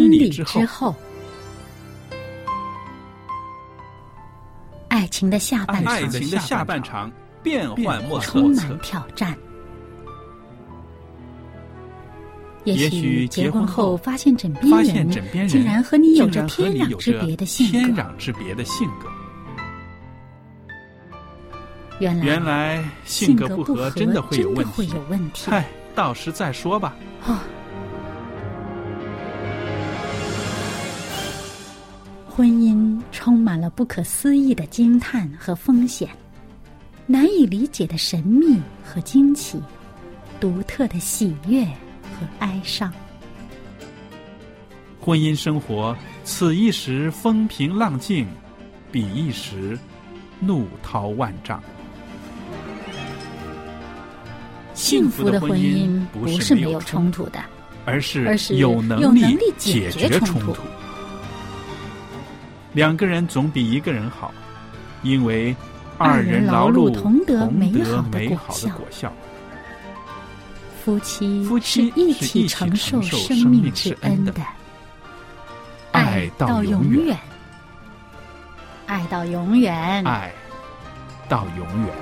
婚礼之后，爱情的下半场变幻莫测， 充满挑战。也许结婚后发现枕边人竟然和你有着天壤之别的性格。 原来性格不合真的会有问题。嗨，到时再说吧。 婚姻充满了不可思议的惊叹和风险，难以理解的神秘和惊奇，独特的喜悦和哀伤。 婚姻生活，此一时风平浪静，彼一时怒涛万丈。 幸福的婚姻不是没有冲突的， 而是有能力解决冲突。两个人总比一个人好，因为二人劳碌同得美好的果效。 夫妻是一起承受生命之恩的，爱到永远，爱到永远， 爱到永远。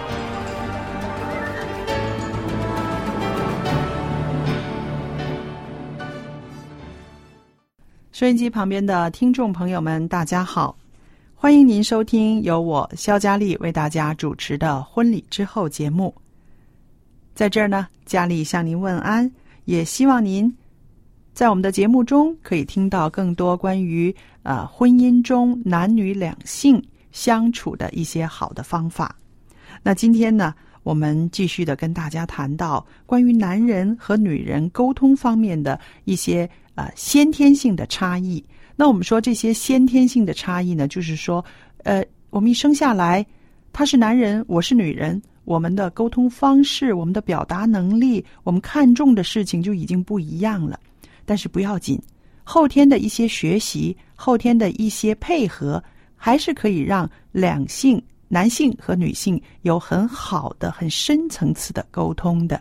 收音机旁边的听众朋友们，大家好，欢迎您收听由我肖佳丽为大家主持的婚礼之后节目。在这儿呢，佳丽向您问安，也希望您在我们的节目中可以听到更多关于婚姻中男女两性相处的一些好的方法。那今天呢，我们继续的跟大家谈到关于男人和女人沟通方面的一些先天性的差异。那我们说这些先天性的差异呢，就是说我们一生下来，他是男人，我是女人，我们的沟通方式，我们的表达能力，我们看重的事情就已经不一样了。但是不要紧，后天的一些学习，后天的一些配合，还是可以让两性，男性和女性有很好的很深层次的沟通的。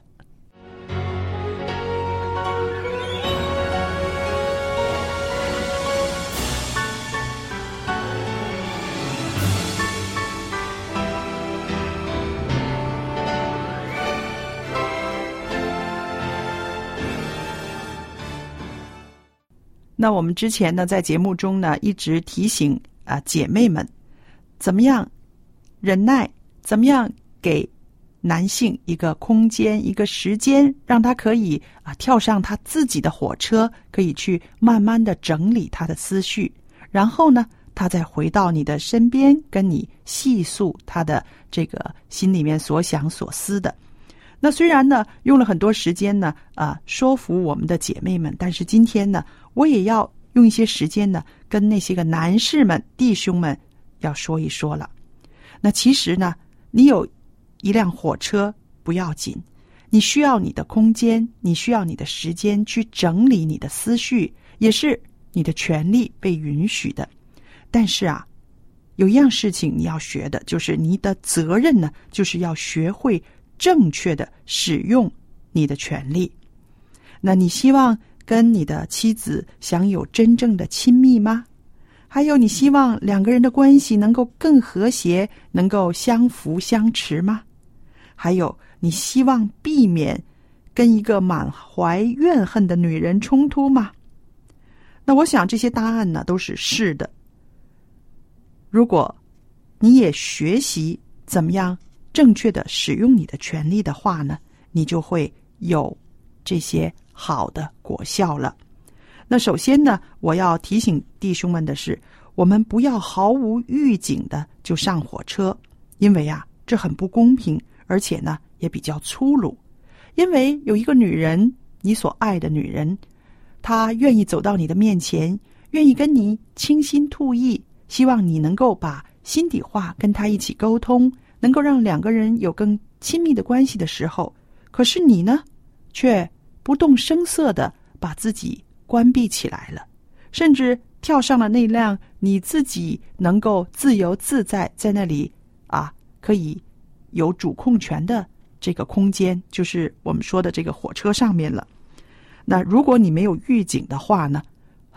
那我们之前呢，在节目中呢，一直提醒姐妹们，怎么样忍耐，怎么样给男性一个空间，一个时间，让他可以跳上他自己的火车，可以去慢慢的整理他的思绪，然后呢，他再回到你的身边，跟你细诉他的这个心里面所想所思的。那虽然呢，用了很多时间呢，说服我们的姐妹们，但是今天呢，我也要用一些时间呢，跟那些个男士们、弟兄们要说一说了。那其实呢，你有一辆火车不要紧，你需要你的空间，你需要你的时间去整理你的思绪，也是你的权利被允许的。但是有一样事情你要学的，就是你的责任呢，就是要学会正确的使用你的权利。那你希望跟你的妻子享有真正的亲密吗？还有你希望两个人的关系能够更和谐，能够相扶相持吗？还有你希望避免跟一个满怀怨恨的女人冲突吗？那我想这些答案呢，都是是的。如果你也学习怎么样正确的使用你的权利的话呢，你就会有这些好的果效了。那首先呢，我要提醒弟兄们的是，我们不要毫无预警的就上火车，因为这很不公平，而且呢也比较粗鲁。因为有一个女人，你所爱的女人，她愿意走到你的面前，愿意跟你倾心吐意，希望你能够把心底话跟她一起沟通，能够让两个人有更亲密的关系的时候，可是你呢，却不动声色地把自己关闭起来了，甚至跳上了那辆你自己能够自由自在在那里可以有主控权的这个空间，就是我们说的这个火车上面了。那如果你没有预警的话呢，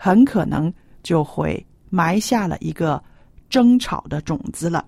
很可能就会埋下了一个争吵的种子了。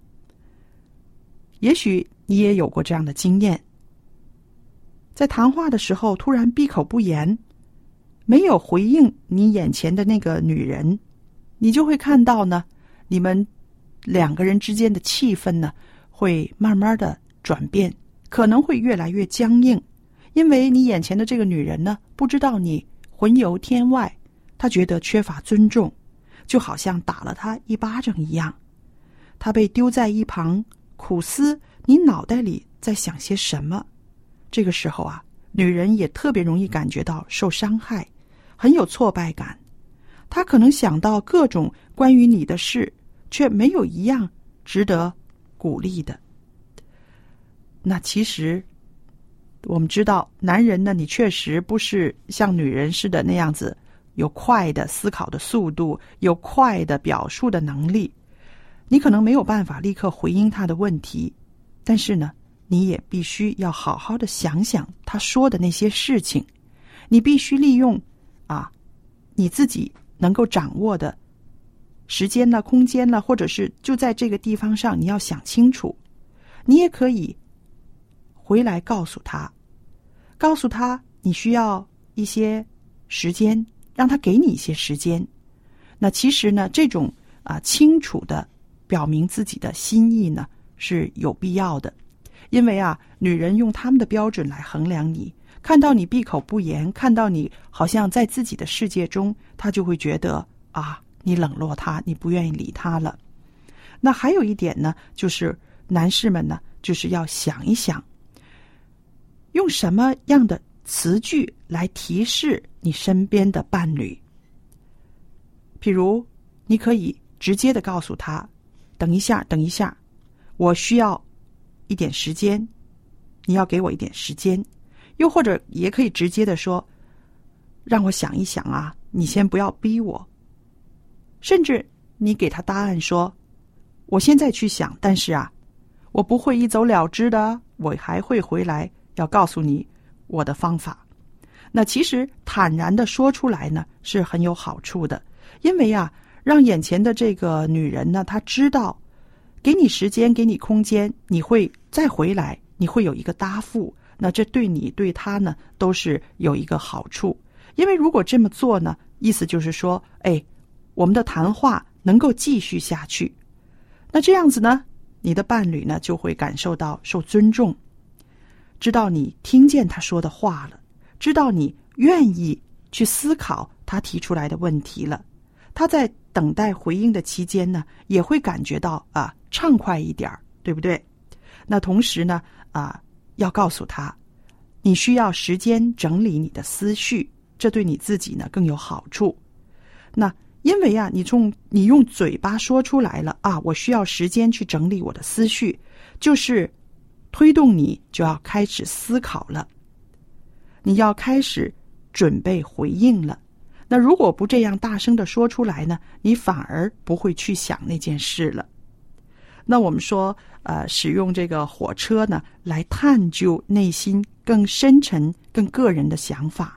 也许你也有过这样的经验，在谈话的时候突然闭口不言，没有回应你眼前的那个女人，你就会看到呢，你们两个人之间的气氛呢会慢慢的转变，可能会越来越僵硬，因为你眼前的这个女人呢，不知道你魂游天外，她觉得缺乏尊重，就好像打了她一巴掌一样。她被丢在一旁，苦思你脑袋里在想些什么。这个时候啊，女人也特别容易感觉到受伤害，很有挫败感。她可能想到各种关于你的事，却没有一样值得鼓励的。那其实我们知道，男人呢，你确实不是像女人似的那样子有快的思考的速度，有快的表述的能力，你可能没有办法立刻回应他的问题，但是呢，你也必须要好好的想想他说的那些事情，你必须利用你自己能够掌握的时间了、空间了，或者是就在这个地方上，你要想清楚。你也可以回来告诉他你需要一些时间，让他给你一些时间。那其实呢，这种清楚的表明自己的心意呢是有必要的，因为女人用他们的标准来衡量你，看到你闭口不言，看到你好像在自己的世界中，她就会觉得你冷落她，你不愿意理她了。那还有一点呢，就是男士们呢，就是要想一想，用什么样的词句来提示你身边的伴侣。譬如你可以直接的告诉他，等一下，我需要一点时间，你要给我一点时间。又或者也可以直接的说，让我想一想你先不要逼我。甚至你给他答案说，我现在去想，但是我不会一走了之的，我还会回来要告诉你我的方法。那其实坦然的说出来呢是很有好处的，因为让眼前的这个女人呢，她知道给你时间，给你空间，你会再回来，你会有一个答复，那这对你对她呢都是有一个好处。因为如果这么做呢，意思就是说我们的谈话能够继续下去。那这样子呢，你的伴侣呢就会感受到受尊重，知道你听见他说的话了，知道你愿意去思考他提出来的问题了。他在等待回应的期间呢，也会感觉到畅快一点，对不对？那同时呢要告诉他，你需要时间整理你的思绪，这对你自己呢更有好处。那因为你用嘴巴说出来了我需要时间去整理我的思绪，就是推动你就要开始思考了，你要开始准备回应了。那如果不这样大声的说出来呢，你反而不会去想那件事了。那我们说使用这个火车呢来探究内心更深沉更个人的想法。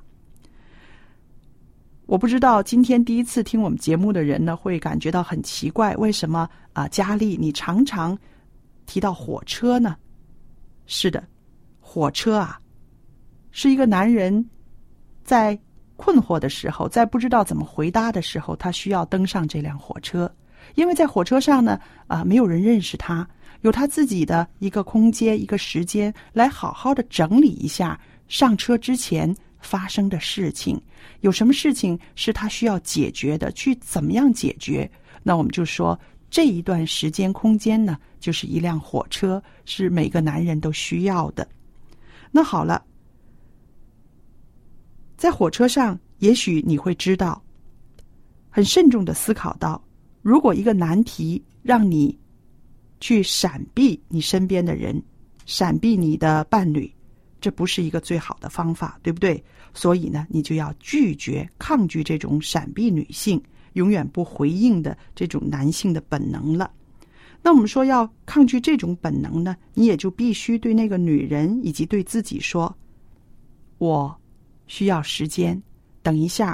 我不知道今天第一次听我们节目的人呢会感觉到很奇怪，为什么佳丽你常常提到火车呢？是的，火车是一个男人在困惑的时候，在不知道怎么回答的时候，他需要登上这辆火车。因为在火车上呢没有人认识他，有他自己的一个空间一个时间来好好的整理一下上车之前发生的事情，有什么事情是他需要解决的，去怎么样解决。那我们就说这一段时间空间呢就是一辆火车，是每个男人都需要的。那好了，在火车上也许你会知道，很慎重的思考到，如果一个难题让你去闪避你身边的人，闪避你的伴侣，这不是一个最好的方法，对不对？所以呢，你就要拒绝抗拒这种闪避女性永远不回应的这种男性的本能了。那我们说要抗拒这种本能呢，你也就必须对那个女人以及对自己说，我需要时间，等一下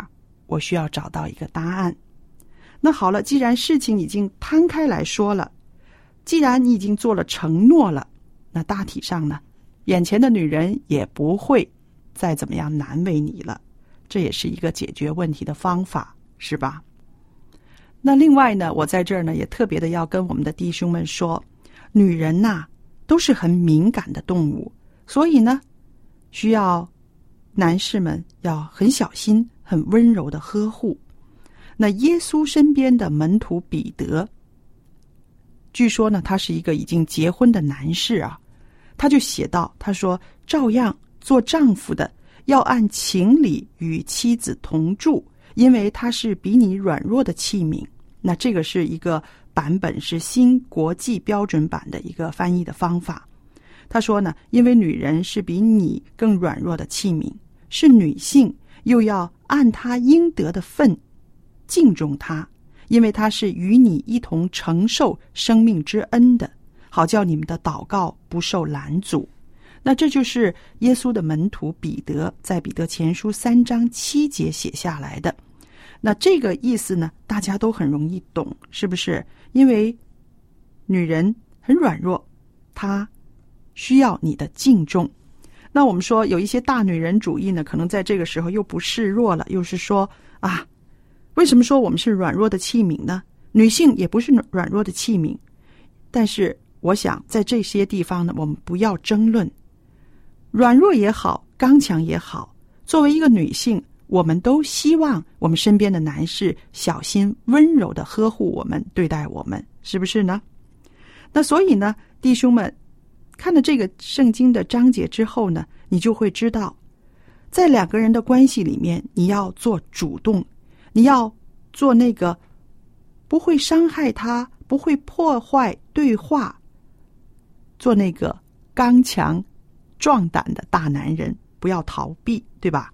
我需要找到一个答案。那好了，既然事情已经摊开来说了，既然你已经做了承诺了，那大体上呢，眼前的女人也不会再怎么样难为你了，这也是一个解决问题的方法，是吧？那另外呢，我在这儿呢也特别的要跟我们的弟兄们说，女人呐，都是很敏感的动物，所以呢，需要男士们要很小心、很温柔的呵护。那耶稣身边的门徒彼得，据说呢，他是一个已经结婚的男士啊，他就写道，他说，照样做丈夫的要按情理与妻子同住，因为他是比你软弱的器皿。那这个是一个版本，是新国际标准版的一个翻译的方法。他说呢，因为女人是比你更软弱的器皿，是女性，又要按她应得的份敬重她，因为她是与你一同承受生命之恩的，好叫你们的祷告不受拦阻。那这就是耶稣的门徒彼得在彼得前书3章7节写下来的。那这个意思呢，大家都很容易懂，是不是？因为女人很软弱，她需要你的敬重。那我们说有一些大女人主义呢，可能在这个时候又不示弱了，又是说啊，为什么说我们是软弱的器皿呢？女性也不是软弱的器皿。但是我想在这些地方呢，我们不要争论，软弱也好，刚强也好，作为一个女性，我们都希望我们身边的男士小心温柔的呵护我们，对待我们，是不是呢？那所以呢，弟兄们看了这个圣经的章节之后呢，你就会知道，在两个人的关系里面，你要做主动，你要做那个不会伤害他，不会破坏对话，做那个刚强壮胆的大男人，不要逃避，对吧？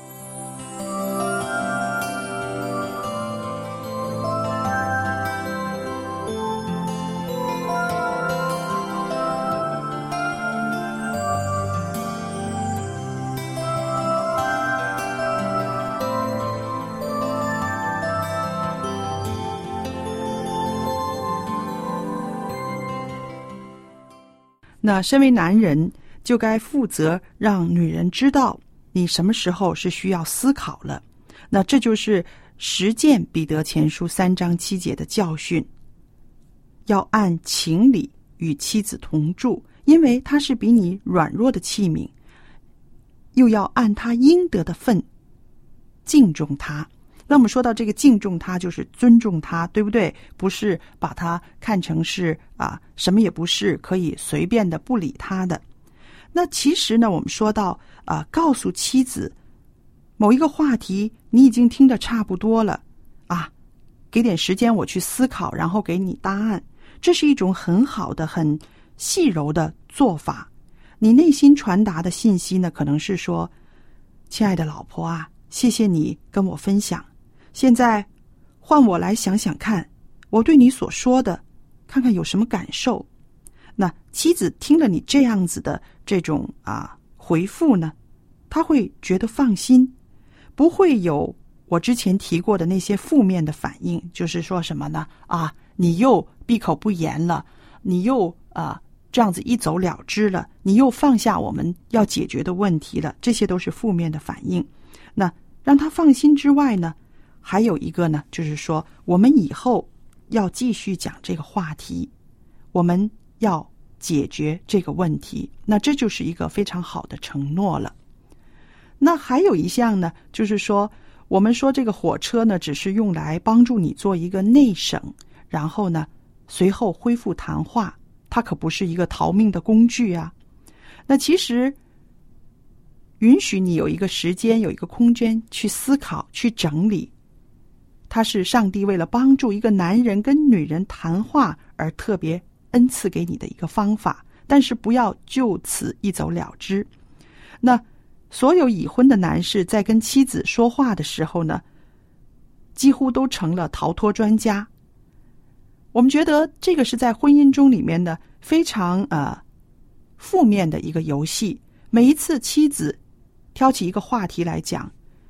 那身为男人，就该负责让女人知道你什么时候是需要思考了。那这就是实践彼得前书3章7节的教训，要按情理与妻子同住，因为他是比你软弱的器皿，又要按他应得的份敬重他。那我们说到这个敬重他，就是尊重他，对不对？不是把他看成是什么也不是，可以随便的不理他的。那其实呢，我们说到告诉妻子某一个话题你已经听得差不多了给点时间我去思考，然后给你答案，这是一种很好的很细柔的做法。你内心传达的信息呢，可能是说，亲爱的老婆啊，谢谢你跟我分享，现在换我来想想看，我对你所说的看看有什么感受。那妻子听了你这样子的这种回复呢，她会觉得放心，不会有我之前提过的那些负面的反应，就是说什么呢？你又闭口不言了，你又这样子一走了之了，你又放下我们要解决的问题了，这些都是负面的反应。那让他放心之外呢，还有一个呢，就是说我们以后要继续讲这个话题，我们要解决这个问题，那这就是一个非常好的承诺了。那还有一项呢，就是说我们说这个火车呢，只是用来帮助你做一个内省，然后呢随后恢复谈话，它可不是一个逃命的工具啊。那其实允许你有一个时间，有一个空间去思考，去整理，它是上帝为了帮助一个男人跟女人谈话而特别恩赐给你的一个方法，但是不要就此一走了之。那所有已婚的男士在跟妻子说话的时候呢，几乎都成了逃脱专家。我们觉得这个是在婚姻中里面的非常负面的一个游戏。每一次妻子挑起一个话题来讲，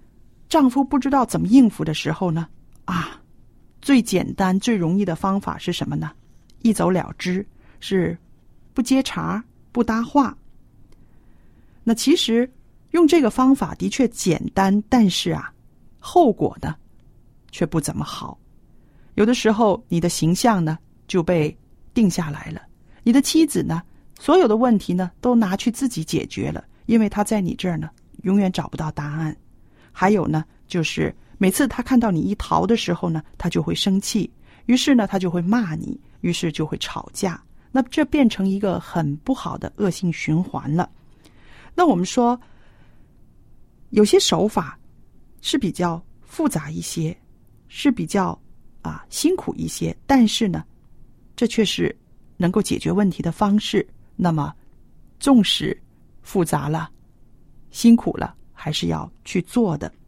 丈夫不知道怎么应付的时候呢，最简单最容易的方法是什么呢？一走了之，是不接茬不搭话。那其实用这个方法的确简单，但是后果呢却不怎么好。有的时候你的形象呢就被定下来了，你的妻子呢所有的问题呢都拿去自己解决了，因为她在你这儿呢永远找不到答案。还有呢，就是每次她看到你一逃的时候呢，她就会生气，于是呢她就会骂你，于是就会吵架。那这变成一个很不好的恶性循环了。那我们说有些手法是比较复杂一些，是比较辛苦一些，但是呢这却是能够解决问题的方式。那么纵使复杂了辛苦了，还是要去做的。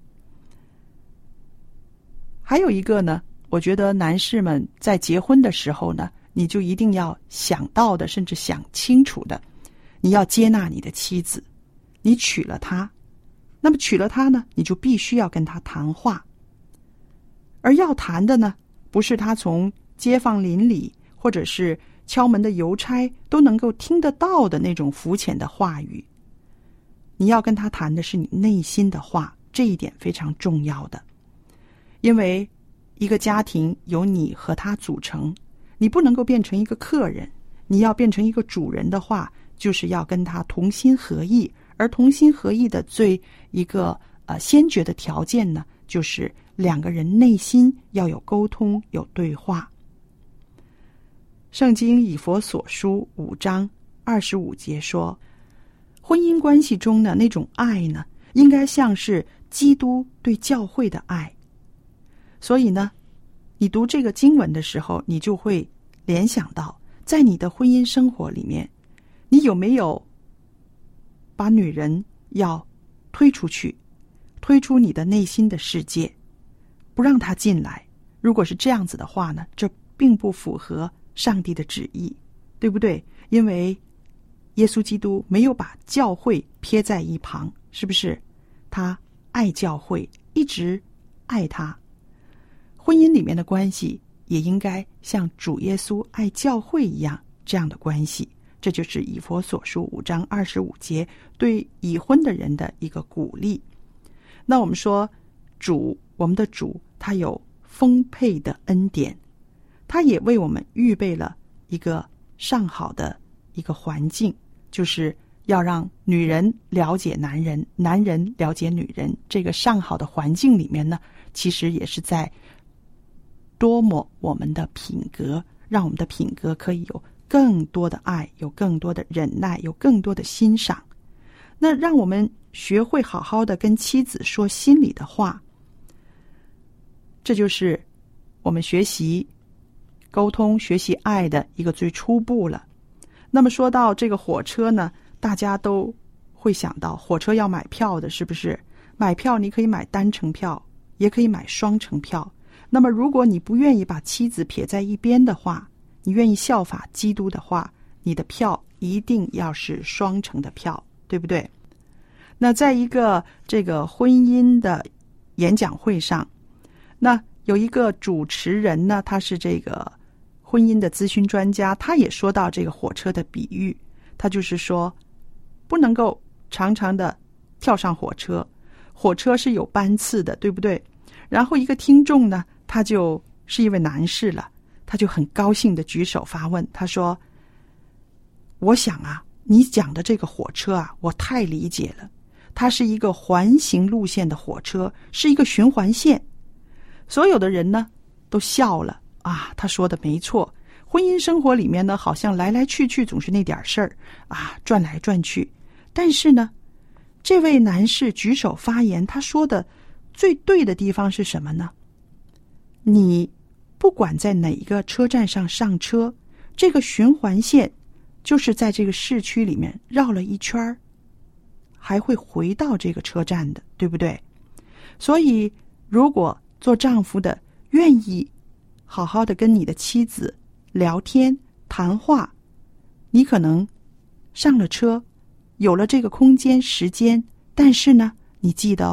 还有一个呢，我觉得男士们在结婚的时候呢，你就一定要想到的，甚至想清楚的，你要接纳你的妻子，你娶了她，那么娶了她呢，你就必须要跟她谈话。而要谈的呢，不是她从街坊邻里或者是敲门的邮差都能够听得到的那种肤浅的话语，你要跟他谈的是你内心的话，这一点非常重要的。因为一个家庭由你和他组成，你不能够变成一个客人，你要变成一个主人的话，就是要跟他同心合意。而同心合意的一个先决的条件呢，就是两个人内心要有沟通，有对话。圣经以弗所书5章25节说，婚姻关系中的那种爱呢，应该像是基督对教会的爱。所以呢，你读这个经文的时候，你就会联想到，在你的婚姻生活里面，你有没有把女人要推出去，推出你的内心的世界，不让她进来？如果是这样子的话呢，这并不符合上帝的旨意，对不对？因为耶稣基督没有把教会撇在一旁，是不是？他爱教会，一直爱他。婚姻里面的关系也应该像主耶稣爱教会一样，这样的关系。这就是以弗所书5章25节对已婚的人的一个鼓励。那我们说我们的主他有丰沛的恩典，他也为我们预备了一个上好的一个环境，就是要让女人了解男人，男人了解女人。这个上好的环境里面呢，其实也是在多么我们的品格，让我们的品格可以有更多的爱，有更多的忍耐，有更多的欣赏。那让我们学会好好的跟妻子说心里的话，这就是我们学习沟通、学习爱的一个最初步了。那么说到这个火车呢，大家都会想到火车要买票的，是不是？买票你可以买单程票，也可以买双程票。那么如果你不愿意把妻子撇在一边的话，你愿意效法基督的话，你的票一定要是双程的票，对不对？那在一个这个婚姻的演讲会上，那有一个主持人呢，他是这个婚姻的咨询专家，他也说到这个火车的比喻。他就是说，不能够常常的跳上火车，火车是有班次的，对不对？然后一个听众呢，他就是一位男士了，他就很高兴的举手发问，他说，我想你讲的这个火车我太理解了，它是一个环形路线的火车，是一个循环线。所有的人呢都笑了他说的没错，婚姻生活里面呢，好像来来去去总是那点事儿转来转去。但是呢，这位男士举手发言，他说的最对的地方是什么呢？你不管在哪一个车站上上车，这个循环线就是在这个市区里面绕了一圈，还会回到这个车站的，对不对？所以如果做丈夫的愿意好好的跟你的妻子聊天谈话，你可能上了车，有了这个空间时间，但是呢，你记得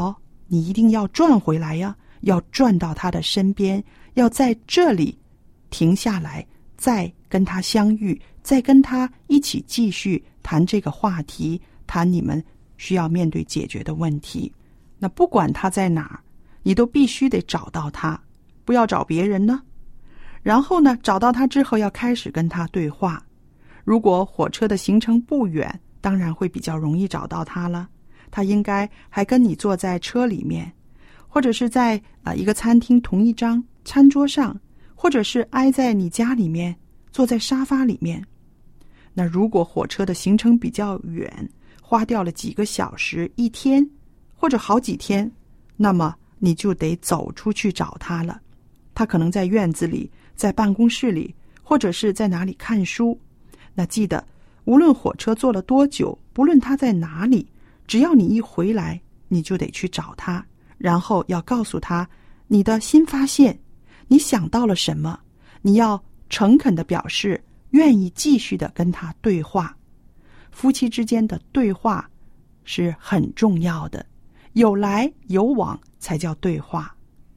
你一定要转回来呀，要转到他的身边，要在这里停下来，再跟他相遇，再跟他一起继续谈这个话题，谈你们需要面对解决的问题。那不管他在哪儿，你都必须得找到他，不要找别人呢。然后呢，找到他之后要开始跟他对话。如果火车的行程不远，当然会比较容易找到他了。他应该还跟你坐在车里面，或者是在一个餐厅同一张餐桌上，或者是挨在你家里面，坐在沙发里面。那如果火车的行程比较远，花掉了几个小时、一天或者好几天，那么你就得走出去找他了。他可能在院子里，在办公室里，或者是在哪里看书。那记得，无论火车坐了多久，不论他在哪里，只要你一回来，你就得去找他，然后要告诉他你的新发现，你想到了什么，你要诚恳地表示愿意继续地跟他对话。夫妻之间的对话是很重要的，有来有往才叫对话。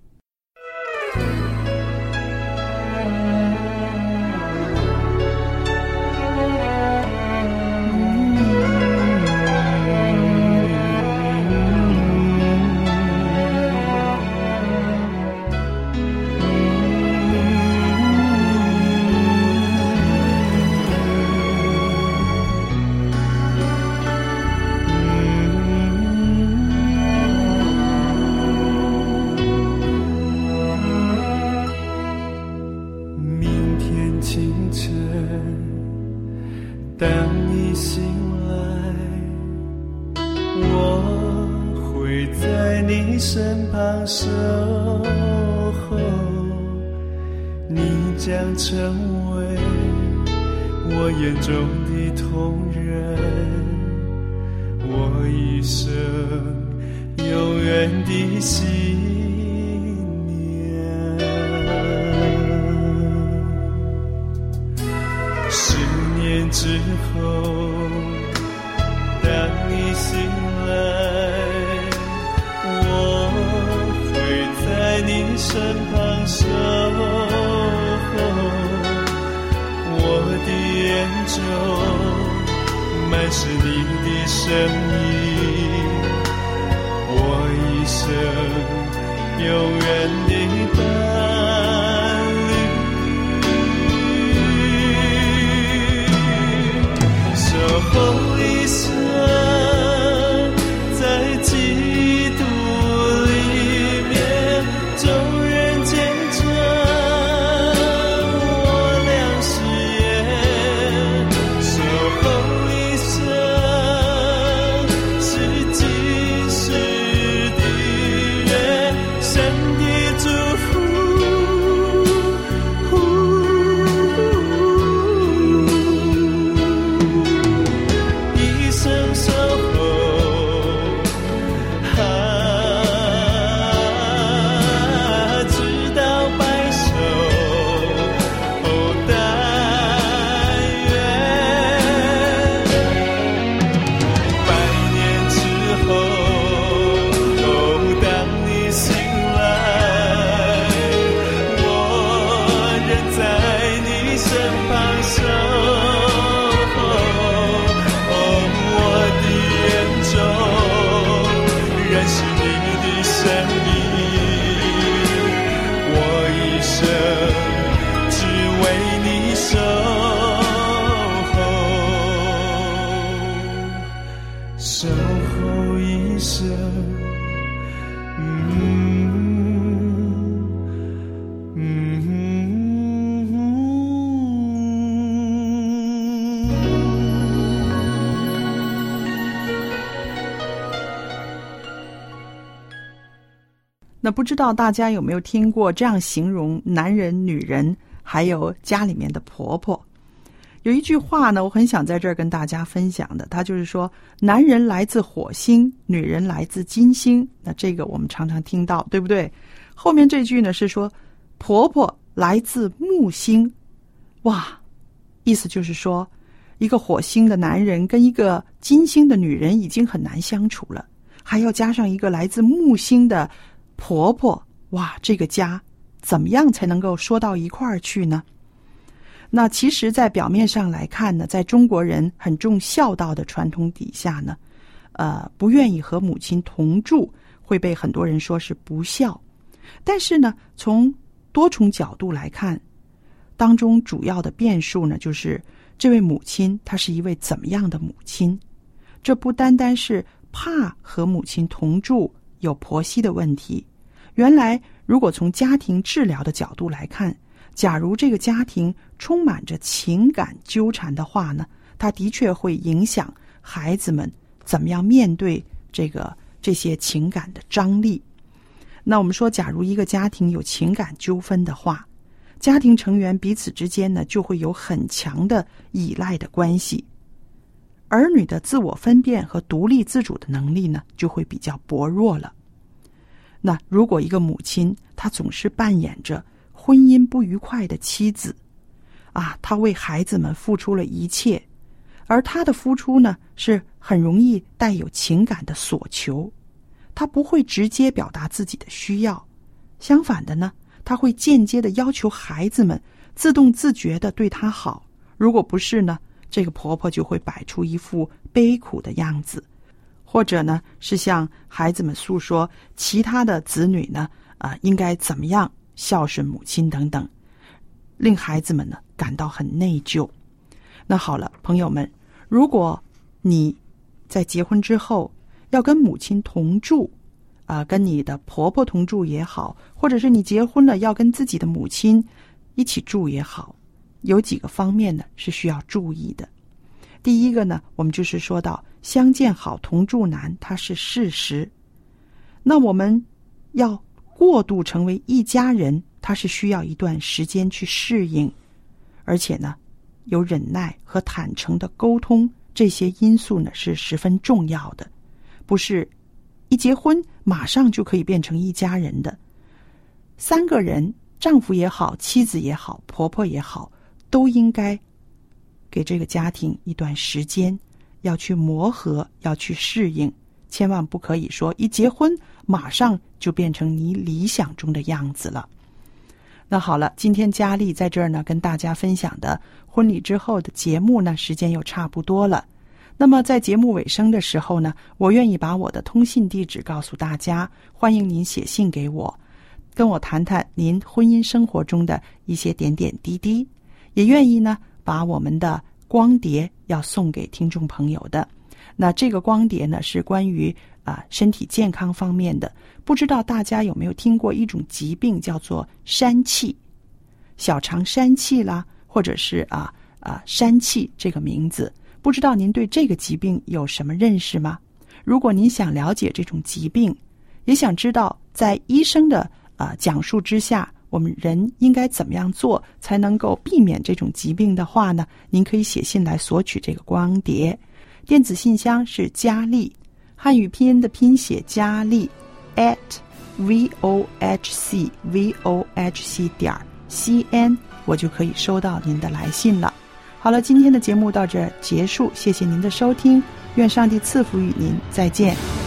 身旁守候，你将成为我眼中的同人，我一生永远的信念。10年之后，当你醒来，在你身旁守候，我的眼中满是你的身影，我一生永远的伴侣，守候一生，在基督那不知道大家有没有听过这样形容男人、女人，还有家里面的婆婆？有一句话呢，我很想在这儿跟大家分享的，它就是说，男人来自火星，女人来自金星。那这个我们常常听到，对不对？后面这句呢是说，婆婆来自木星。哇，意思就是说，一个火星的男人跟一个金星的女人已经很难相处了， 还要加上一个来自木星的婆婆，哇，这个家怎么样才能够说到一块儿去呢？那其实在表面上来看呢，在中国人很重孝道的传统底下呢，不愿意和母亲同住，会被很多人说是不孝。但是呢，从多重角度来看，当中主要的变数呢，就是这位母亲她是一位怎么样的母亲。这不单单是怕和母亲同住有婆媳的问题，原来如果从家庭治疗的角度来看，假如这个家庭充满着情感纠缠的话呢，它的确会影响孩子们怎么样面对这些情感的张力。那我们说，假如一个家庭有情感纠纷的话，家庭成员彼此之间呢，就会有很强的依赖的关系，儿女的自我分辨和独立自主的能力呢，就会比较薄弱了。那如果一个母亲她总是扮演着婚姻不愉快的妻子她为孩子们付出了一切，而她的付出呢，是很容易带有情感的索求，她不会直接表达自己的需要，相反的呢，她会间接的要求孩子们自动自觉的对她好，如果不是呢，这个婆婆就会摆出一副悲苦的样子，或者呢是向孩子们诉说其他的子女呢应该怎么样孝顺母亲等等，令孩子们呢感到很内疚。那好了，朋友们，如果你在结婚之后要跟母亲同住跟你的婆婆同住也好，或者是你结婚了要跟自己的母亲一起住也好，有几个方面呢是需要注意的。第一个呢，我们就是说到相见好同住难，它是事实。那我们要过度成为一家人，它是需要一段时间去适应，而且呢，有忍耐和坦诚的沟通，这些因素呢是十分重要的，不是一结婚马上就可以变成一家人的。三个人，丈夫也好，妻子也好，婆婆也好，都应该给这个家庭一段时间，要去磨合，要去适应，千万不可以说一结婚马上就变成你理想中的样子了。那好了，今天佳丽在这儿呢跟大家分享的婚礼之后的节目呢，时间又差不多了。那么在节目尾声的时候呢，我愿意把我的通信地址告诉大家，欢迎您写信给我，跟我谈谈您婚姻生活中的一些点点滴滴，也愿意呢把我们的光碟要送给听众朋友的。那这个光碟呢是关于身体健康方面的，不知道大家有没有听过一种疾病叫做疝气，小肠疝气啦，或者是疝气这个名字，不知道您对这个疾病有什么认识吗？如果您想了解这种疾病，也想知道在医生的讲述之下，我们人应该怎么样做才能够避免这种疾病的话呢，您可以写信来索取这个光碟。电子信箱是佳丽，汉语拼音的拼写佳丽 @vohc.cn， 我就可以收到您的来信了。好了，今天的节目到这儿结束，谢谢您的收听，愿上帝赐福与您，再见。